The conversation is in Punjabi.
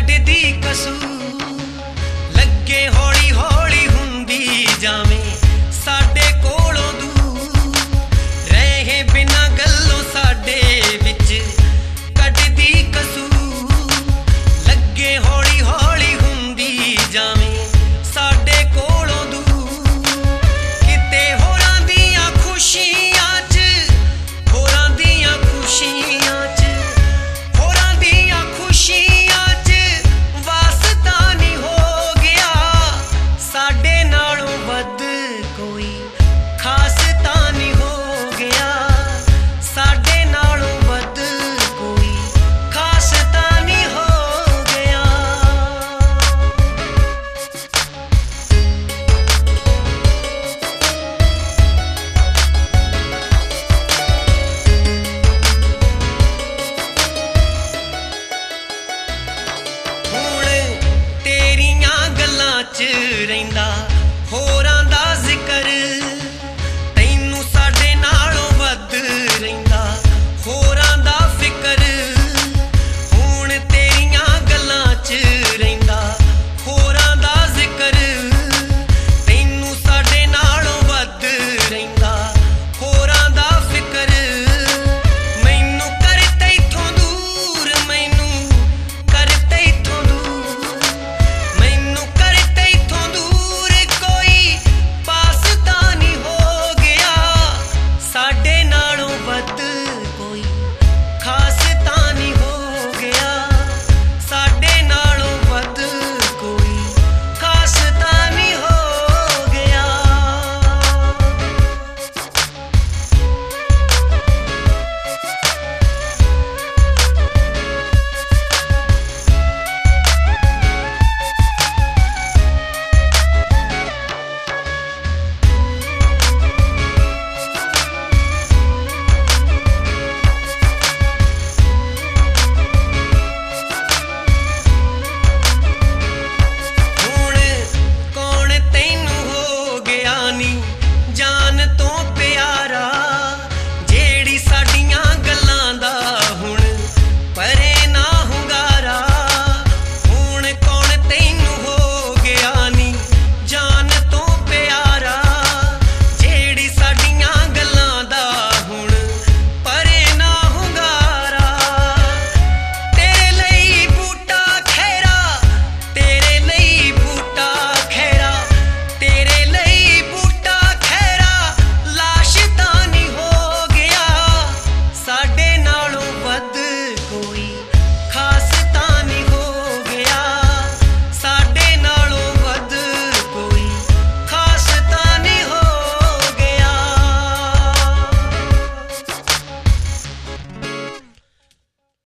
ਕੱਢਦੀ ਕਸੂਰ ਲੱਗੇ ਹੌਲੀ ਹੌਲੀ ਹੁੰਦੀ ਜਾਵੇਂ ਸਾਡੇ ਕੋਲੋਂ ਦੂਰ ਰਹੇ ਬਿਨਾਂ ਗੱਲੋਂ ਸਾਡੇ ਵਿੱਚ ਕੱਢਦੀ ਕਸੂਰ ਲੱਗੇ ਹੌਲੀ ਹੌਲੀ ਹੁੰਦੀ ਜਾਵੇਂ ਸਾਡੇ ਕੋਲੋਂ ਦੂਰ ਕਿਤੇ ਹੋਰਾਂ ਦੀਆਂ ਖੁਸ਼ੀਆਂ 'ਚ ਹੋਰਾਂ ਦੀਆਂ ਖੁਸ਼ੀਆਂ 'ਚ ਹੋਰਾਂ ਦੀਆਂ ਖੁਸ਼ੀਆਂ 'ਚ ਵਾਸਤਾ ਨਹੀਂ ਹੋ ਗਿਆ ਸਾਡੇ ਨਾਲੋਂ ਵੱਧ ਕੋਈ ਖਾਸ ਤਾਂ ਨਹੀਂ ਹੋ ਗਿਆ ਸਾਡੇ ਨਾਲੋਂ ਵੱਧ ਕੋਈ ਖਾਸ ਤਾਂ ਨਹੀਂ ਹੋ ਗਿਆ। ਹੁਣ ਤੇਰੀਆਂ ਗੱਲਾਂ 'ਚ ਰਹਿੰਦਾ ਹੋਰਾਂ ਦਾ ਜ਼ਿਕਰ